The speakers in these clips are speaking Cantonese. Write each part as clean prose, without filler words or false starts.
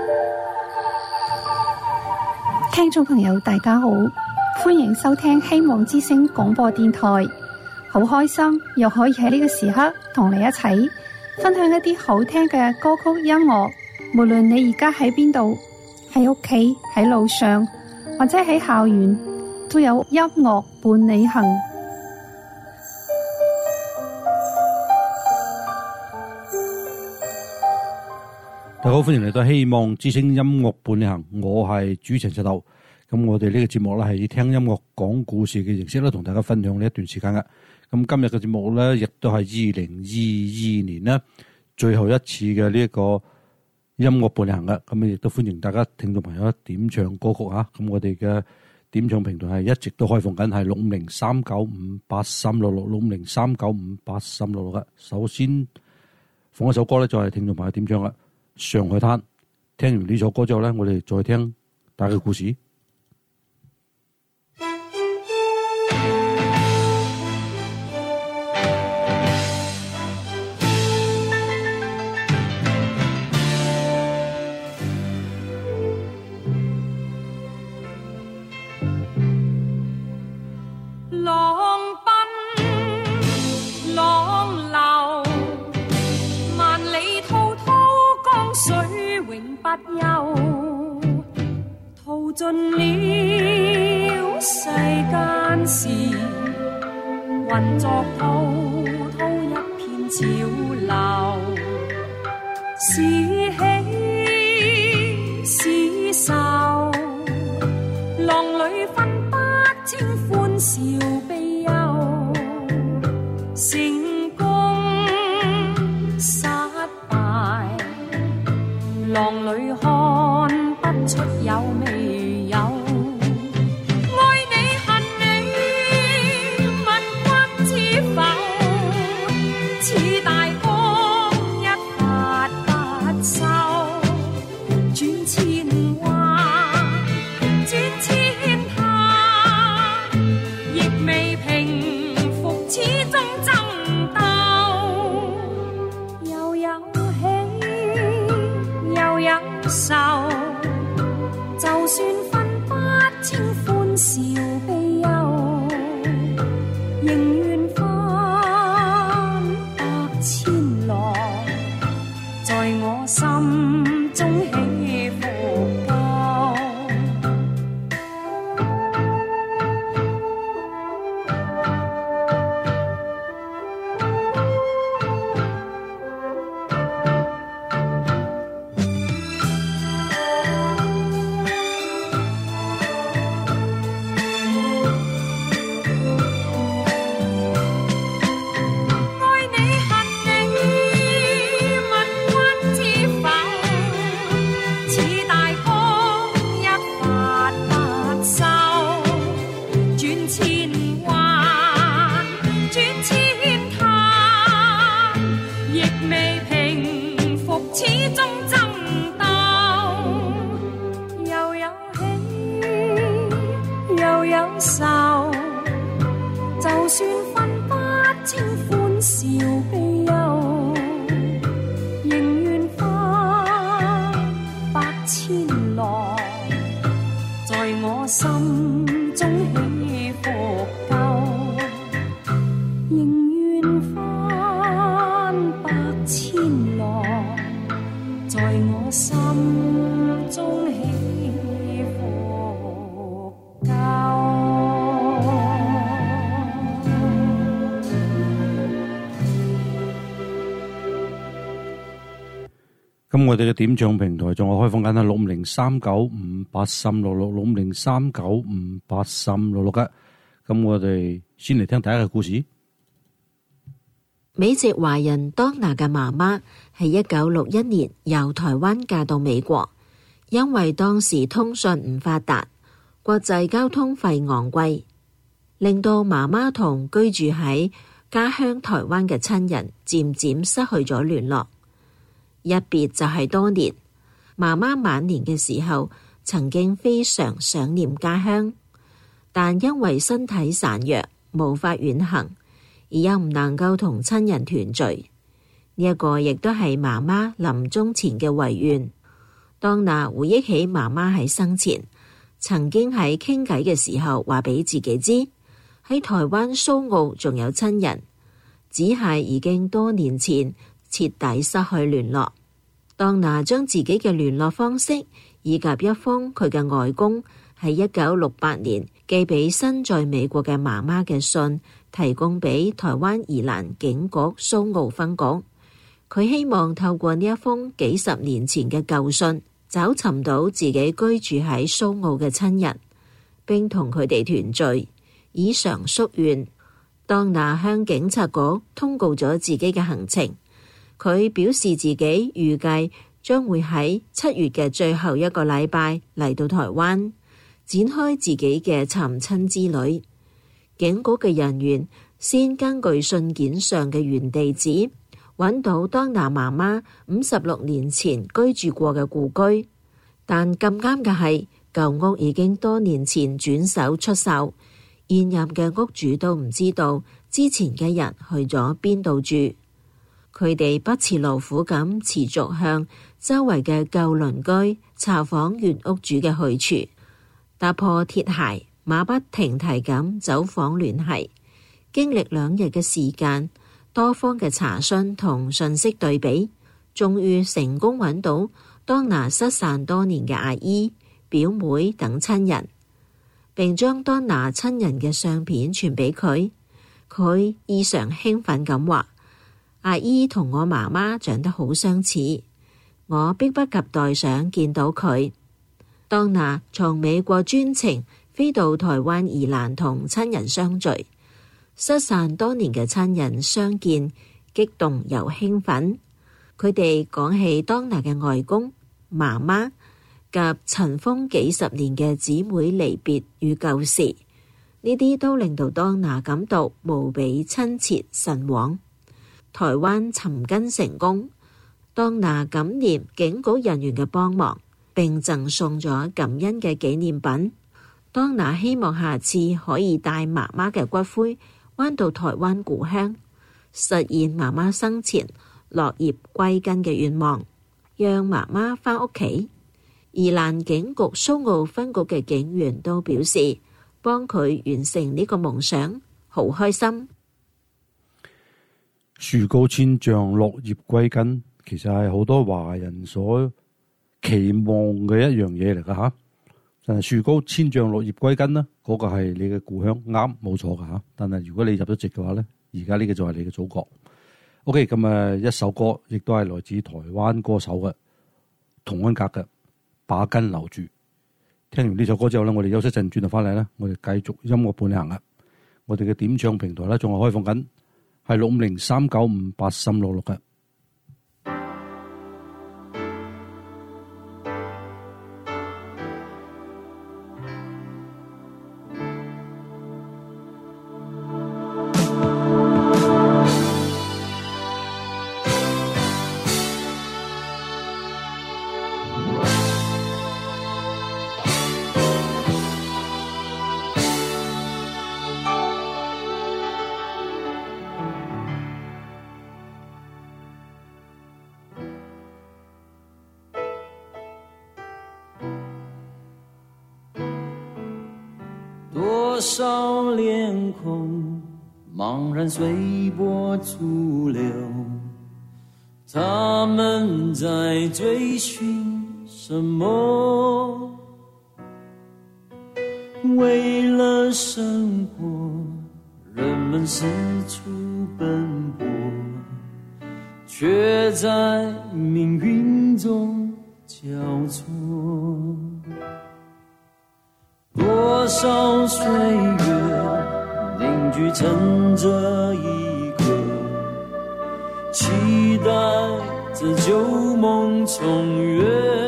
聽眾朋友大家好，歡迎收聽希望之聲廣播電台。好開心又可以喺呢個時刻同你一齊分享一啲好聽嘅歌曲音樂。無論你而家喺邊度，喺屋企、喺路上或者喺校園，都有音樂伴你行。 大家好，歡迎嚟到希望之聲音樂伴你行，我係主持人石頭。咁我哋呢個節目咧係以聽音樂講故事嘅形式咧，同大家分享呢一段時間嘅。咁今日嘅節目咧，亦都係2022年咧最後一次嘅呢一個音樂伴你行嘅。咁亦都歡迎大家聽眾朋友點唱歌曲啊。咁我哋嘅點唱平台係一直都開放緊，係650-395-8366，650-395-8366嘅。首先放一首歌咧，就係聽眾朋友點唱啦。上海灘，聽完呢首歌之後咧，我哋再聽大家嘅故事。 淘盡了世間事，混作滔滔一片潮流，是喜是愁，浪裏分不清歡笑悲憂，成功失敗，浪裏看不出有未有，愛你恨你問君知否，似大江一發不收，轉千彎轉千灘，亦未平復始終爭鬥，又有喜又有愁，就算分不清歡笑悲憂，仍願翻百千浪，在我心中起伏高。就算分不清歡笑悲憂，仍願翻百千浪，在我心中起伏夠，仍願翻百千浪，在我心中起伏夠。 咁我哋嘅點唱平台仲係開放緊係650-395-8366，650-395-8366嘅。咁我哋先嚟聽第一個故事。 美籍華人當娜嘅媽媽係1961年由台灣嫁到美國，因為當時通訊唔發達，國際交通費昂貴，令到媽媽同居住喺家鄉台灣嘅親人漸漸失去咗聯絡。一別就係多年，媽媽晚年嘅時候曾經非常想念家鄉，但因為身體孱弱，無法遠行，而又唔能夠同親人團聚。呢一個亦都係媽媽臨終前嘅遺願。 當娜回憶起媽媽喺生前曾經喺傾偈嘅時候話俾自己知，喺台灣蘇澳仲有親人，只係已經多年前徹底失去聯絡。當娜將自己嘅聯絡方式以及一封佢嘅外公喺1968年寄俾身在美國嘅媽媽嘅信提供俾台灣宜蘭警局蘇澳分局。佢希望透過呢一封幾十年前嘅舊信，找尋到自己居住喺蘇澳嘅親人，並同佢哋團聚，以償夙願。當娜向警察局通告咗自己嘅行程，佢表示自己預計將會喺7月嘅最後一個禮拜嚟到台灣，展開自己嘅尋親之旅。警局嘅人員先根據信件上嘅原地址，揾到當娜媽媽56年前居住過嘅故居，但咁啱嘅係舊屋已經多年前轉手出售，現任嘅屋主都唔知道之前嘅人去咗邊度住。佢哋不辭勞苦咁持續向周圍嘅舊鄰居查訪原屋主嘅去處，打破鐵鞋，馬不停蹄咁走訪聯繫。經歷2日嘅時間，多方嘅查詢同信息對比，終於成功揾到當娜失散多年嘅阿姨、表妹等親人，並將當娜親人嘅相片傳俾佢。佢異常興奮咁話：阿姨同我媽媽長得好相似，我迫不及待想見到佢。當娜從美國專程飛到台灣宜蘭同親人相聚，失散多年嘅親人相見，激動又興奮。佢哋講起當娜嘅外公、媽媽及塵封幾十年嘅姊妹離別與舊事，呢啲都令到當娜感到無比親切神往。台灣尋根成功，當娜感念警局人員嘅幫忙，並贈送咗感恩嘅紀念品。當娜希望下次可以帶媽媽嘅骨灰返到台灣故鄉，實現媽媽生前落葉歸根嘅願望，讓媽媽返屋企。宜蘭警局蘇澳分局嘅警員都表示幫佢完成呢個夢想，好開心。 樹高千丈，落葉歸根，其實係好多華人所期望嘅一樣嘢嚟噶吓。但係樹高千丈，落葉歸根啦，嗰個係你嘅故鄉，啱冇錯噶吓。但係如果你入咗籍嘅話咧，而家呢個就係你嘅祖國。OK， 咁一首歌亦都係來自台灣歌手嘅童安格嘅《把根留住》。聽完呢首歌之後咧，我哋休息陣轉頭翻嚟咧，我哋繼續音樂伴你行啦。我哋嘅點唱平台咧仲係開放緊，係650-395-8366嘅。 多少脸孔茫然随波逐流，他们在追寻什么？为了生活，人们四处奔波，却在命运中交错。多少岁月凝聚成这一刻，期待着旧梦重圆，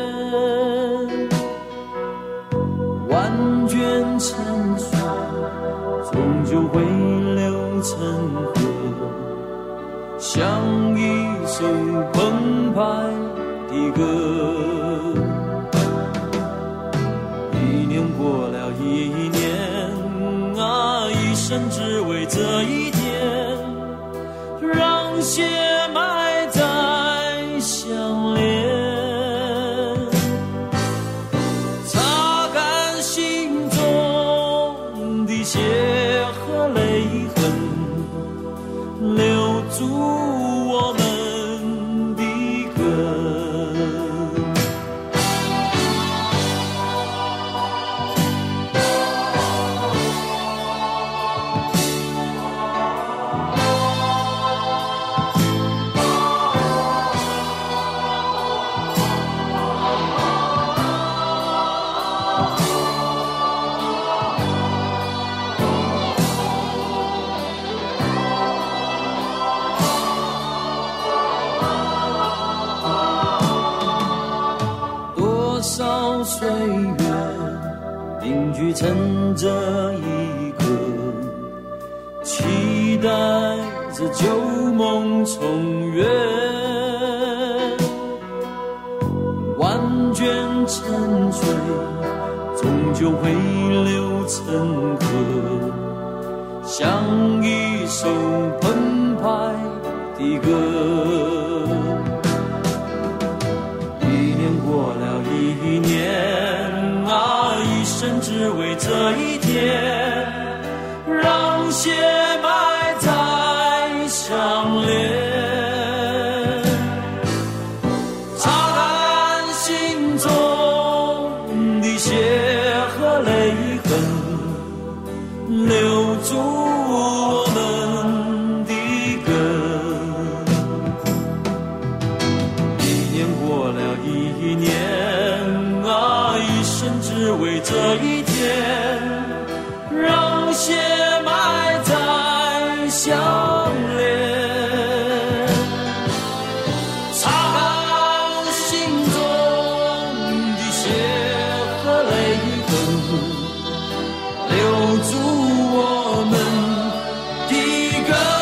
万卷成书，终究会流成河，像一首澎湃的歌。一年过了一年啊，一生只为这一天，让血脉再相连。 凝聚成这一刻，期待着旧梦重圆，万卷沉睡，终究会流成河，像一首澎湃的歌。一年过了一年啊，一生只为这一天，让血脉再相连，擦干心中的血和泪痕，留住我们的根。一年过了一年啊，一生只为这一天，让血脉再相连，擦干心中的血和泪痕，留住我们的根。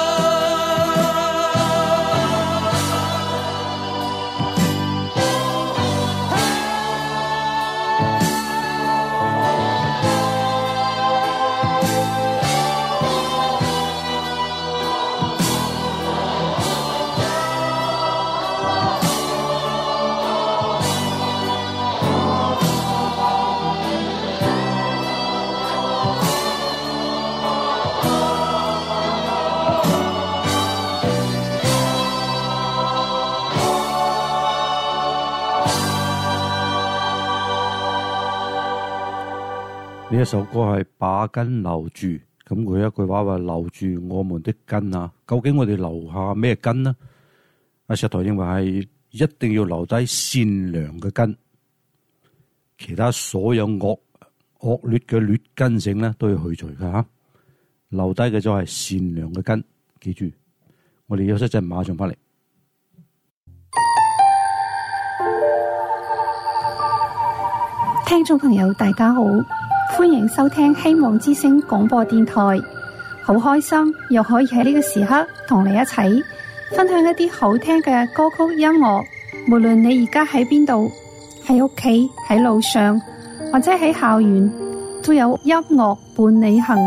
呢一首歌係把根留住，咁佢一句話話留住我們的根啊，究竟我哋留下咩根呢？阿石台認為係一定要留低善良嘅根，其他所有惡劣嘅劣根性咧都要去除㗎吓，留低嘅就係善良嘅根，記住。我哋休息一陣，馬上翻嚟。 聽眾朋友大家好，歡迎收聽希望之聲廣播電台，好開心又可以喺呢個時刻同你一齊分享一啲好聽嘅歌曲音樂。無論你而家喺邊度，喺屋企、喺路上或者喺校園，都有音樂伴你行。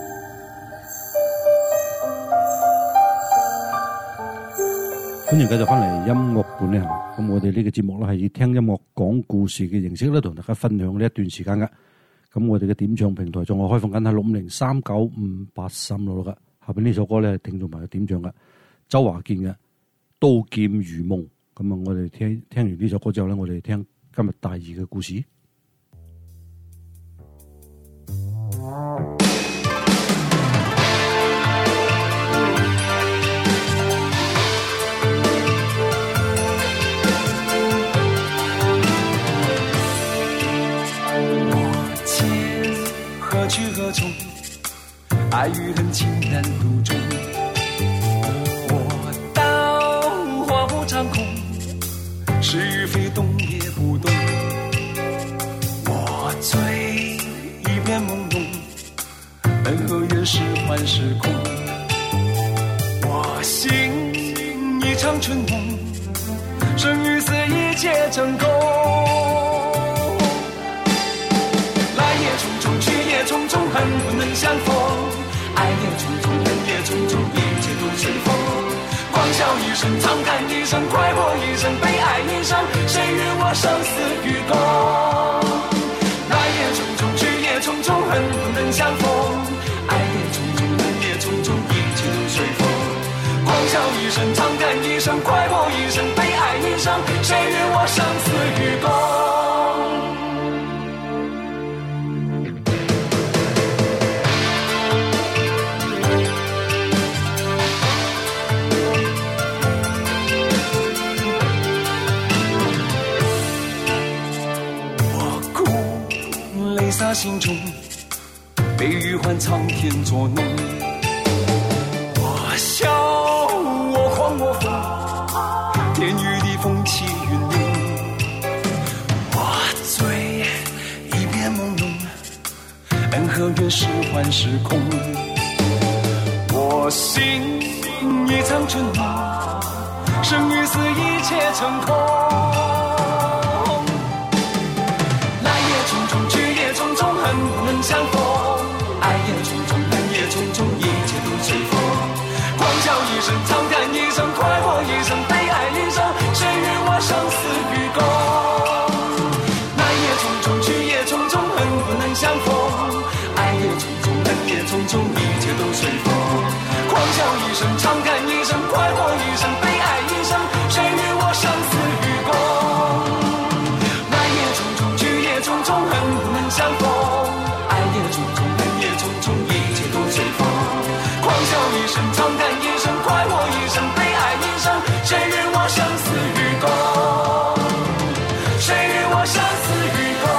歡迎繼續翻嚟音樂伴你行。咁我哋呢個節目咧係以聽音樂講故事嘅形式咧，同大家分享呢一段時間嘅。咁我哋嘅點唱平台仲係開放緊喺650395836噶。下邊呢首歌咧係聽眾朋友點唱嘅，周華健嘅《刀劍如夢》。咁啊，我哋聽完呢首歌之後咧，我哋聽今日第二嘅故事。 何去何从？爱与恨情难独钟。我刀划不长空，是与非动也不动。我醉一片朦胧，恩和怨是幻是空。我心一场春梦，生与死一切成空。匆匆恨不能相逢，爱也匆匆恨也匆匆，一切都随风。狂笑一声，长叹一声，快活一生，悲哀一生，谁与我生死与共？来也匆匆，去也匆匆，恨不能相逢，爱也匆匆恨也匆匆，一切都随风。狂笑一声，长叹一声，快活一生，悲哀一生，谁与我生死与共？洒心中，悲与欢苍天作弄。我笑，我狂，我疯，天与地风起云涌。我醉，一片朦胧， 的是幻是空。我心一场春梦，生与死一切成空。来也匆匆，去也匆匆，恨不能相逢。爱也匆匆，恨也匆匆，一切都随风。狂笑一声，长叹一声，快活一生，悲哀一生，谁与我生死与共？来也匆匆，去也匆匆，恨不能相逢。爱也匆匆，恨也匆匆，一切都随风。狂笑一声，长叹一声，快活一生，悲哀一生，谁与我生死与共？来也匆匆，去也匆匆，恨不能相逢。爱也匆匆，恨也匆匆，一切都随风。狂笑一声，长叹一声，快活一生，悲哀一生，谁与我生死与共？谁与我生死与共？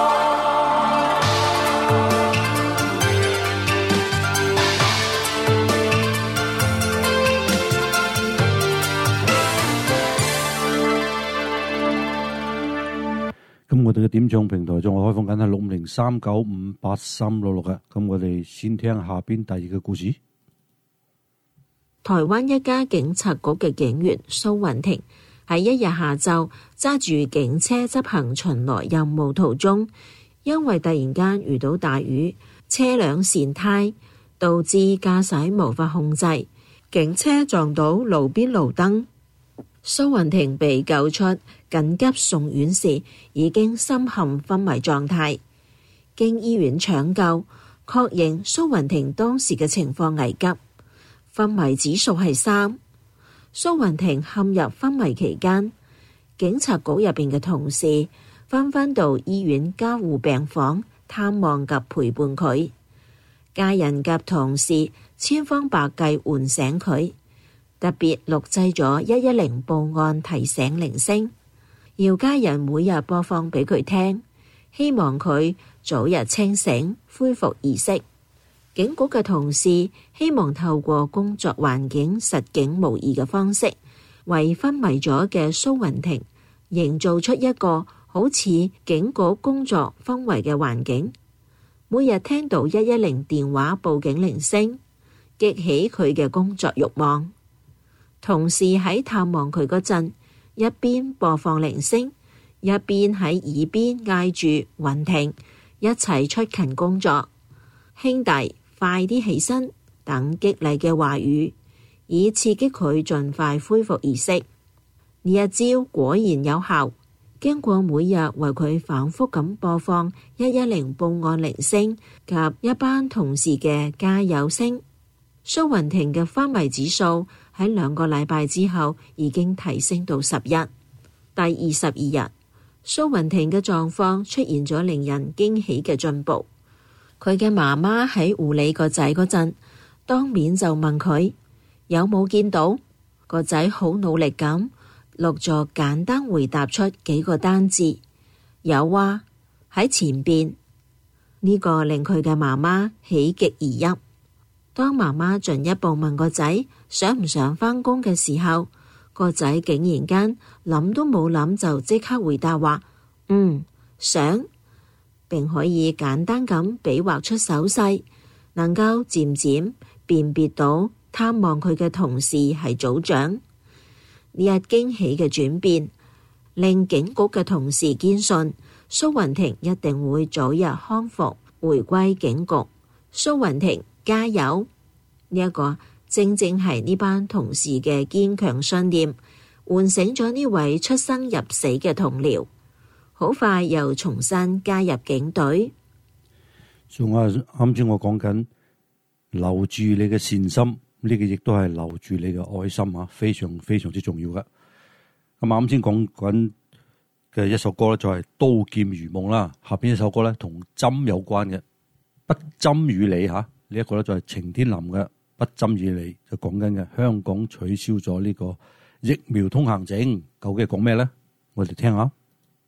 咁我哋嘅點唱平台仲係開放緊係650395836嘅。咁我哋先聽下邊第二個故事。 台灣一家警察局嘅警員蘇雲婷喺一日下晝揸住警車執行巡邏任務途中，因為突然間遇到大雨，車輛跣胎，導致駕駛無法控制，警車撞到路邊路燈。蘇雲婷被救出，緊急送院時已經深陷昏迷狀態。經醫院搶救，確認蘇雲婷當時嘅情況危急，昏迷指數係3。蘇雲婷陷入昏迷期間，警察局入邊嘅同事紛紛到醫院加護病房探望及陪伴佢，家人及同事千方百計喚醒佢。特別錄製咗110報案提醒鈴聲，要家人每日播放俾佢聽，希望佢早日清醒，恢復意識。警局嘅同事希望透過工作環境實景模擬嘅方式，為昏迷咗嘅蘇雲婷營造出一個好似警局工作氛圍嘅環境。每日聽到110電話報警鈴聲，激起佢嘅工作慾望。同事喺探望佢嗰陣，一邊播放鈴聲，一邊喺耳邊嗌住雲婷一齊出勤工作，兄弟快啲起身等激勵嘅話語，以刺激佢盡快恢復意識。呢一招果然有效，經過每日為佢反覆咁播放110報案鈴聲及一班同事嘅加油聲，蘇雲婷嘅昏迷指數喺2個禮拜之後已經提升到11。第22日，蘇雲婷嘅狀況出現咗令人驚喜嘅進步。佢嘅媽媽喺護理個仔嗰陣，當面就問佢有冇見到，個仔好努力咁錄咗簡單回答出幾個單字，有啊，喺前邊。呢個令佢嘅媽媽喜極而泣。當媽媽進一步問個仔想唔想返工嘅時候，個仔竟然間諗都冇諗就即刻回答話想，並可以簡單咁比劃出手勢，能夠漸漸辨別到探望佢嘅同事係組長。呢日驚喜嘅轉變令警局嘅同事堅信蘇雲婷一定會早日康復回歸警局。蘇雲婷加油！呢一個正正係呢班同事嘅堅強信念，喚醒咗呢位出生入死嘅同僚，好快又重新加入警隊。 仲係啱先我講緊留住你嘅善心，呢個亦都係留住你嘅愛心啊，非常非常之重要噶。咁啱先講緊嘅一首歌咧，就係《刀劍如夢》啦。下邊一首歌咧，同針有關嘅《不針與你》吓，呢一個咧就係晴天林嘅《不針與你》，就講緊嘅香港取消咗呢個疫苗通行證，究竟係講咩咧？我哋聽下。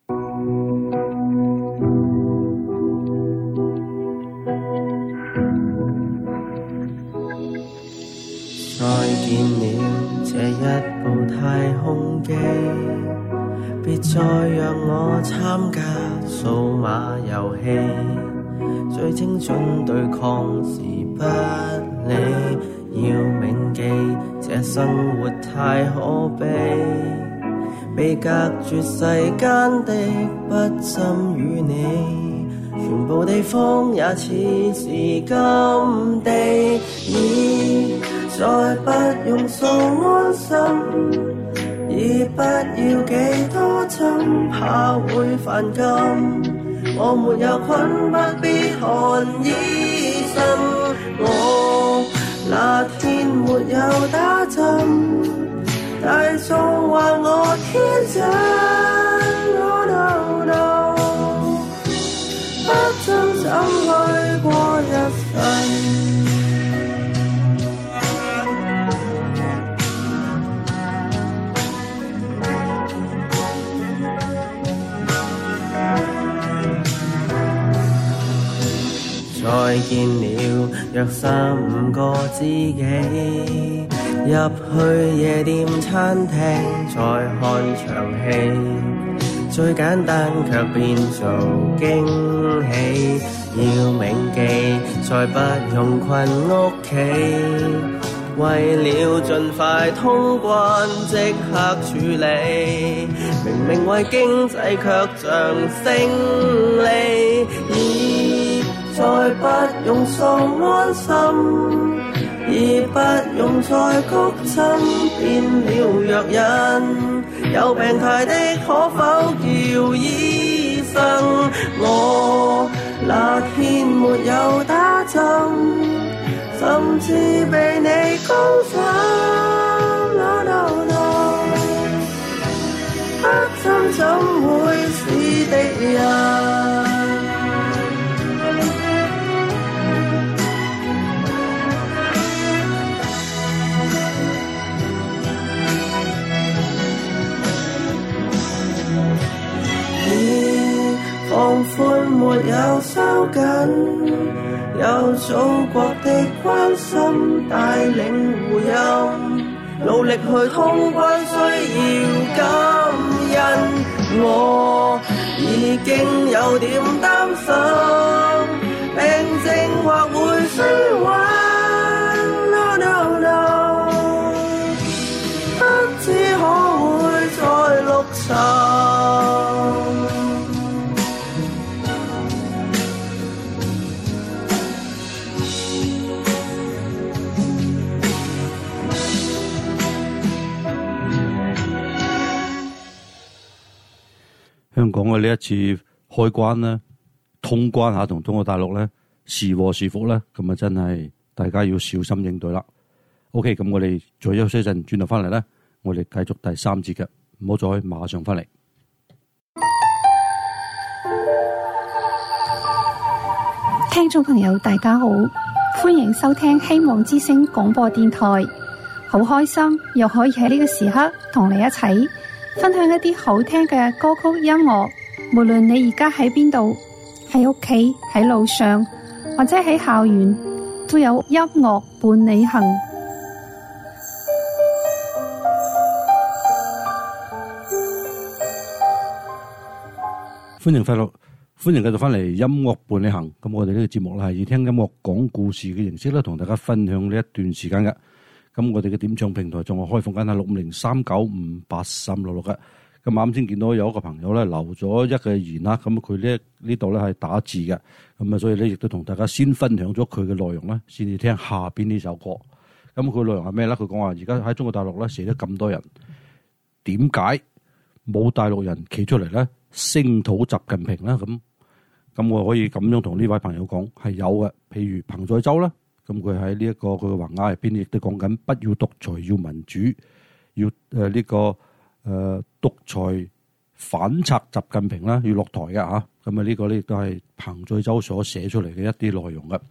再見了這一部太空機，別再讓我參加數碼遊戲， 最精準對抗是不理，要銘記這生活太可悲，被隔絕世間的不針與你，全部地方也似是甘地，已再不用訴安心，已不要幾多針，怕會犯禁。我沒有困，不必看醫生。我那天沒有打針，大眾話我天真。No no no， 不針怎去過一世？再見了約3-5個知己，入去夜店餐廳再看場戲，最簡單卻變做驚喜，要銘記再不用困屋企，為了盡快通關即刻處理，明明為經濟卻像勝利，再不用訴安心，已不用再谷針，變了藥引，有病態的可否叫醫生？我那天沒有打針，甚至被你公審。No no no， 黑針怎會是敵人？放寬沒有收緊，有祖國的關心帶領護蔭，努力去通關需要感恩。我已經有點擔心，病症或會舒緩。No no no， 不知可會再陸沉。 香港嘅呢一次開關咧、通關下同中國大陸咧，是禍是福咧，咁啊真係大家要小心應對啦。OK， 咁我哋再休息一陣，轉頭翻嚟咧，我哋繼續第3節嘅，唔好再馬上翻嚟。 聽眾朋友大家好，歡迎收聽希望之聲廣播電台，好開心又可以喺呢個時刻同你一齊分享一啲好聽嘅歌曲音樂，無論你而家喺邊度，喺屋企、喺路上或者喺校園，都有音樂伴你行。 歡迎繼續翻嚟音樂伴你行。咁我哋呢個節目咧係以聽音樂講故事嘅形式咧，同大家分享呢一段時間嘅。咁我哋嘅點唱平台仲係開放緊係650395836嘅。咁啱先見到有一個朋友咧留咗一個言啦，咁佢呢度咧係打字嘅，咁啊所以咧亦都同大家先分享咗佢嘅內容咧，先至聽下邊呢首歌。咁佢內容係咩咧？佢講話而家喺中國大陸咧死咗咁多人，點解冇大陸人企出嚟咧聲討習近平咧？咁我可以咁樣同呢位朋友講係有嘅，譬如彭載舟啦。咁佢喺呢一個佢嘅橫額入邊亦都講緊不要獨裁，要民主，要呢個獨裁反賊習近平啦，要落台嘅嚇。咁啊呢個咧亦都係彭載舟所寫出嚟嘅一啲內容嘅。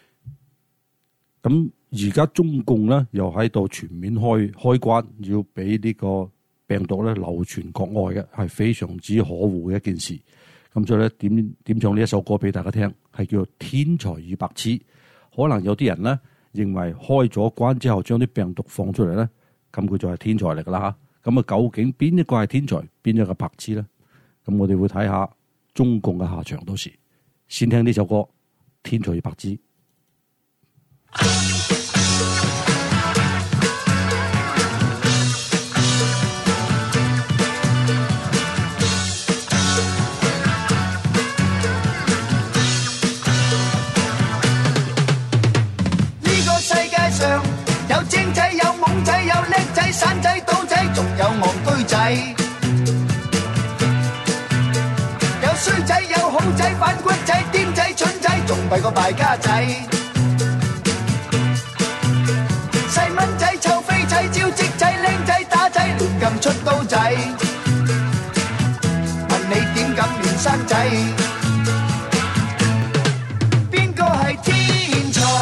咁而家中共咧又喺度全面開關，要俾呢個病毒咧流傳國外嘅，係非常之可惡嘅一件事。咁所以咧點唱呢一首歌俾大家聽，係叫做《天才與白痴》。可能有啲人咧認為開咗關之後將啲病毒放出嚟咧，咁佢就係天才嚟噶啦嚇。咁啊究竟邊一個係天才，邊一個白痴咧？咁我哋會睇下中共嘅下場。到時先聽呢首歌《 天才與白痴。 有精仔，有懵仔，有叻仔，散仔，賭仔，仲有戇居仔。有衰仔，有好仔，反骨仔，癲仔，蠢仔，仲弊個敗家仔。細蚊仔，臭飛仔，招積仔，靚仔，打仔，亂咁出刀仔。問你點敢亂生仔？邊個係天才？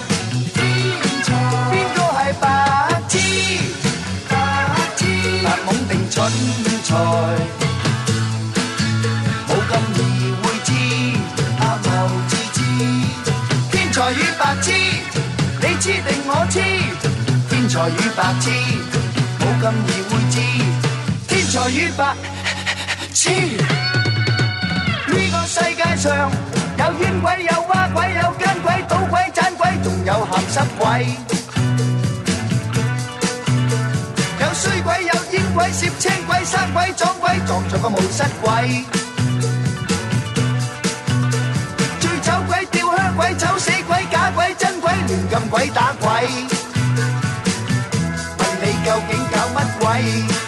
蠢材冇咁易會知，啱後自知。天才與白痴，你知定我知？天才與白痴冇咁易會知。天才與白痴，呢個世界上有冤鬼，有蛙鬼，有奸鬼，賭鬼，盞鬼，仲有鹹濕鬼。衰鬼有煙鬼，攝青鬼，生鬼撞鬼，撞着個冇失鬼。醉酒鬼，吊香鬼，醜死鬼，假鬼，真鬼，亂咁鬼打鬼。問你究竟搞乜鬼？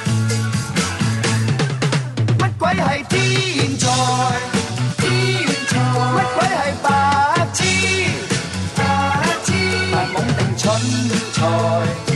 乜鬼係天才？天才乜鬼係白痴？白痴係懵定蠢材。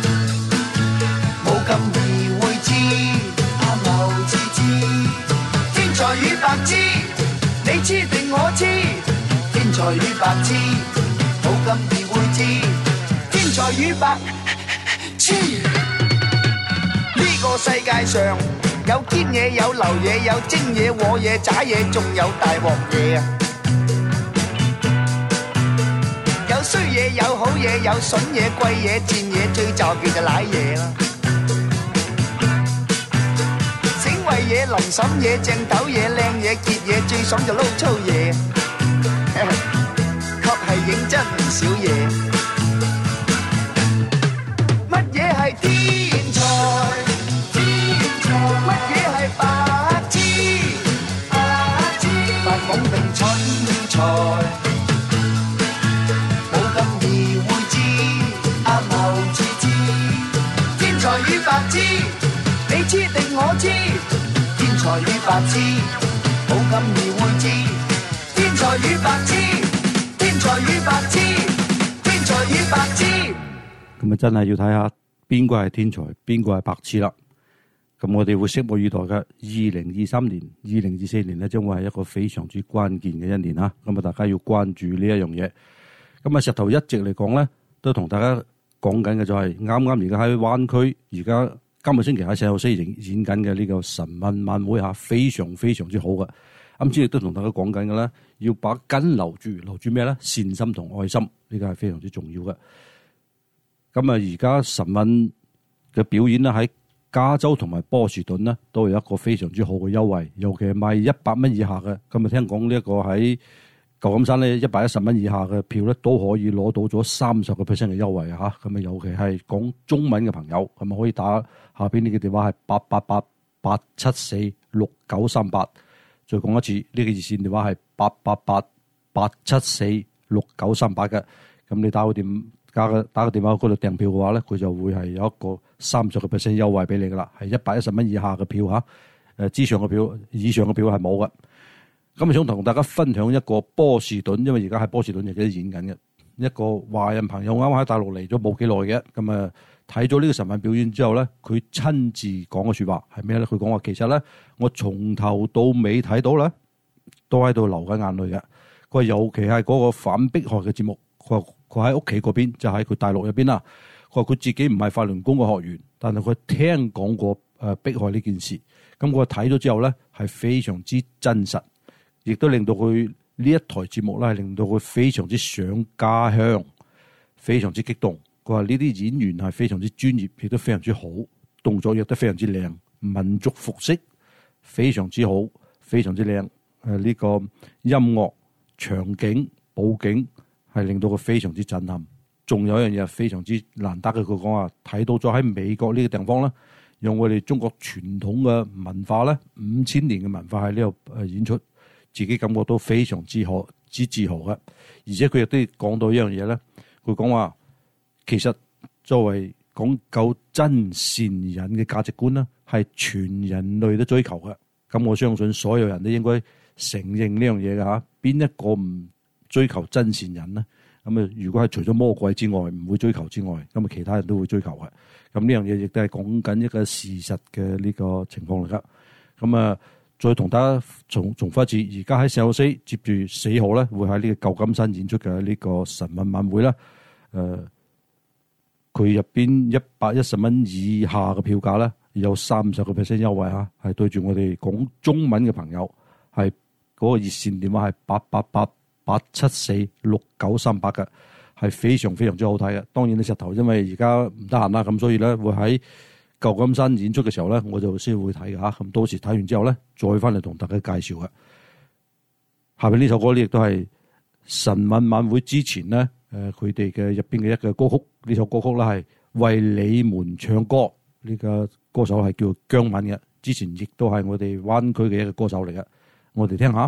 咁易會知，啱後自知。天才與白痴，你知定我知？天才與白痴，冇咁易會知。天才與白痴，呢個世界上有堅嘢，有流嘢，有精嘢，和嘢，渣嘢，仲有大鑊嘢啊！有衰嘢，有好嘢，有筍嘢，貴嘢，賤嘢，最就叫做賴嘢啦。嘢林沈嘢正斗嘢靚嘢傑嘢最爽就撈粗嘢，確係認真唔少嘢。乜嘢係天才？天才乜嘢係白痴？白痴扮懵定蠢材，冇咁易會知，啱後自知。天才與白痴，你知定我知？天才與白痴，冇咁易會知。天才與白痴，天才與白痴，天才與白痴。 咁啊，真係要睇下邊個係天才，邊個係白痴啦。咁我哋會拭目以待嘅。2023年、2024年咧，將會係一個非常之關鍵嘅一年啦。咁啊，大家要關注呢一樣嘢。咁啊，石頭一直嚟講咧，都同大家講緊嘅就係啱啱而家喺灣區，而家。今個星期喺聖荷西演緊嘅呢個晨運晚會嚇，非常非常之好嘅。啱先亦都同大家講緊嘅啦，要把根留住咩咧？善心同愛心，呢個係非常之重要嘅。咁啊，而家晨運嘅表演咧，喺加州同埋波士頓呢，都有一個非常之好嘅優惠，尤其係賣100蚊以下嘅。咁啊，聽講呢一個喺舊金山咧110蚊以下嘅票咧，都可以攞到咗30%嘅優惠嚇。咁啊，尤其係講中文嘅朋友，咁啊可以打下邊呢個電話係888-874-6938。再講一次，呢個熱線電話係888-874-6938嘅。咁你打個電話嗰度訂票嘅話咧，佢就會係有一個30%優惠俾你噶啦，係110蚊以下嘅票嚇。之上嘅票、以上嘅票係冇嘅。咁想同大家分享一個波士頓，因為而家喺波士頓亦都演緊嘅一個華人朋友，啱啱喺大陸嚟咗冇幾耐嘅。咁啊睇咗呢個晨運表演之後咧，佢親自講嘅説話係咩咧？佢講話其實咧，我從頭到尾睇到咧，都喺度流緊眼淚嘅。佢話尤其係嗰個反迫害嘅節目，佢喺屋企嗰邊，就喺佢大陸入邊啦。佢話佢自己唔係法輪功嘅學員，但係佢聽講過迫害呢件事。咁佢睇咗之後咧，係非常之真實。亦都令到佢呢一台節目咧，令到佢非常之想家鄉，非常之激動。佢話呢啲演員係非常之專業，亦都非常之好，動作亦都非常之靚，民族服飾非常之好，非常之靚。呢個音樂場景佈景係令到佢非常之震撼。仲有一樣嘢非常之難得嘅，佢講話睇到咗喺美國呢個地方咧，用我哋中國傳統嘅文化咧，5000年嘅文化喺呢度演出，自己感覺到非常之自豪嘅。而且佢亦都講到一樣嘢咧，佢講話其實作為講究真善忍嘅價值觀咧，係全人類都追求嘅。咁我相信所有人都應該承認呢樣嘢嘅嚇。邊一個唔追求真善忍咧？咁啊，如果係除咗魔鬼之外唔會追求之外，咁啊其他人都會追求嘅。咁呢樣嘢亦都係講緊一個事實嘅呢個情況嚟噶。咁啊，再同大家重複一次，而家喺聖荷西接住4號咧，會喺呢個舊金山演出嘅呢個晨運晚會啦。佢入邊110蚊以下嘅票價咧，有30%優惠嚇，係對住我哋講中文嘅朋友，係嗰個熱線電話係888-874-6938嘅，係非常非常之好睇嘅。當然你石頭因為而家唔得閒啦，咁所以咧會喺舊金山演出嘅時候咧，我就先會睇嘅嚇。咁到時睇完之後咧，再翻嚟同大家介紹嘅。下邊呢首歌咧亦都係晨運晚會之前咧，佢哋嘅入邊嘅一個歌曲。呢首歌曲咧係為你們唱歌，呢個歌手係叫姜敏嘅，之前亦都係我哋灣區嘅一個歌手嚟嘅，我哋聽下。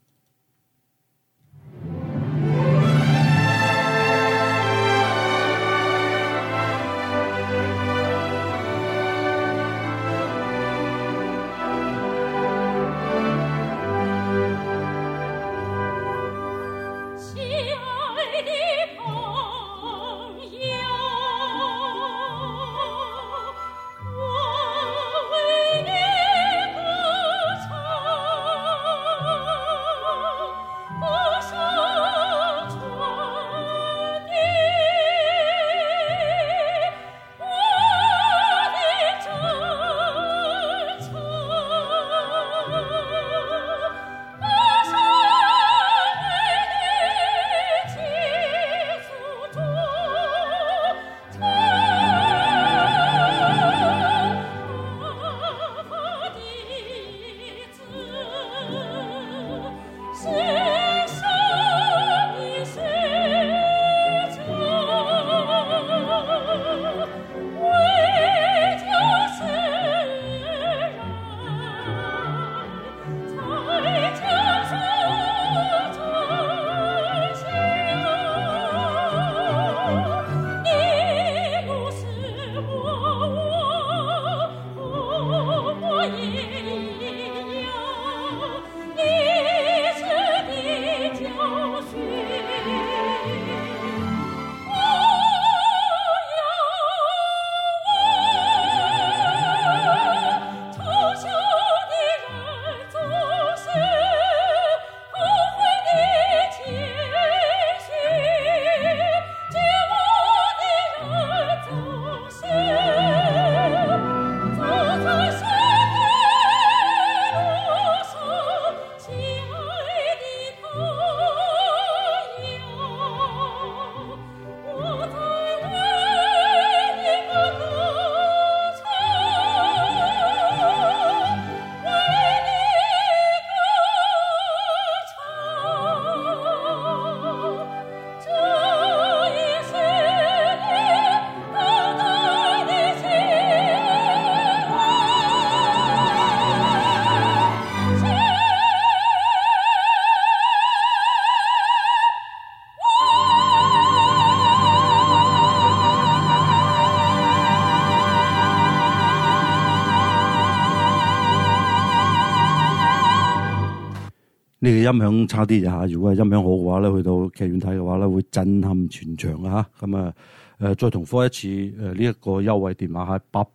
呢個音響差啲嚇，如果係音響好嘅話咧，去到劇院睇嘅話咧，會震撼全場嘅嚇。咁啊再重複一次呢一個優惠電話係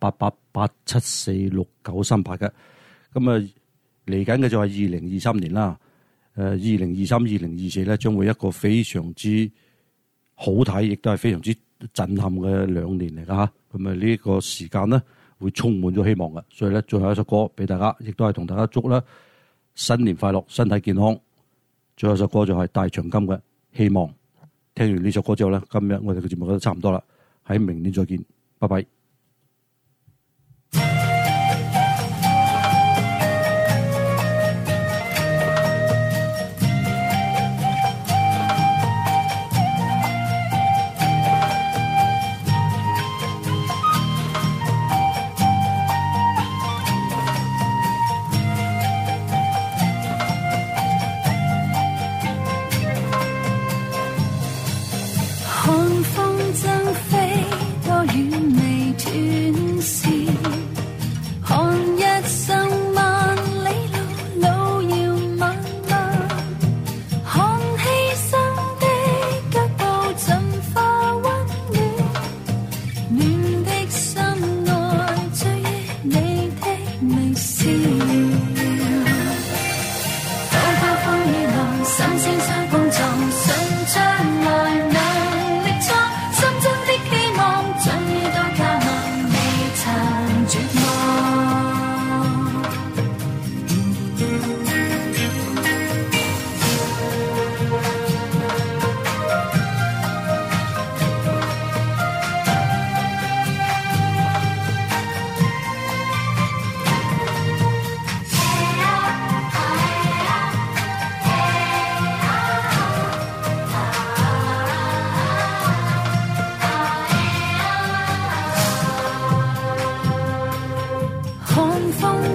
888-874-6938嘅。咁啊嚟緊嘅就係2023年啦。2023、2024咧將會一個非常之好睇，亦都係非常之震撼嘅2年嚟㗎嚇。咁啊呢個時間咧會充滿咗希望嘅，所以咧最後一首歌俾大家，亦都係同大家祝啦新年快樂，身體健康。最後一首歌就係大長今嘅希望。聽完呢首歌之後咧，今日我哋嘅節目都差唔多啦，喺明年再見，拜拜。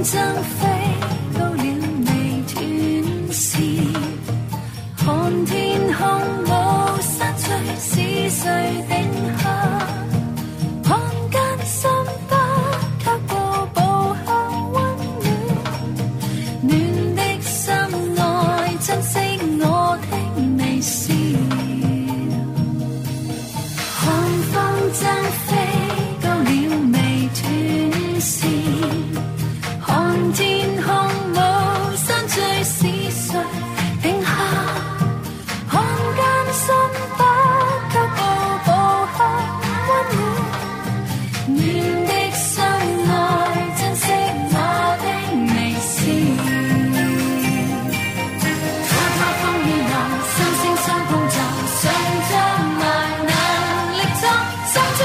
爭飛到了未斷時，看天空無山翠是誰定下，看間心不卻步步向溫暖，暖的心內珍惜我的微笑，看風箏飛到了未斷時，看天空無山翠是誰定下，看間心不卻步步向溫暖，暖的心內珍惜我的微笑，他風雨浪，心聲相碰撞，上將來能力作心中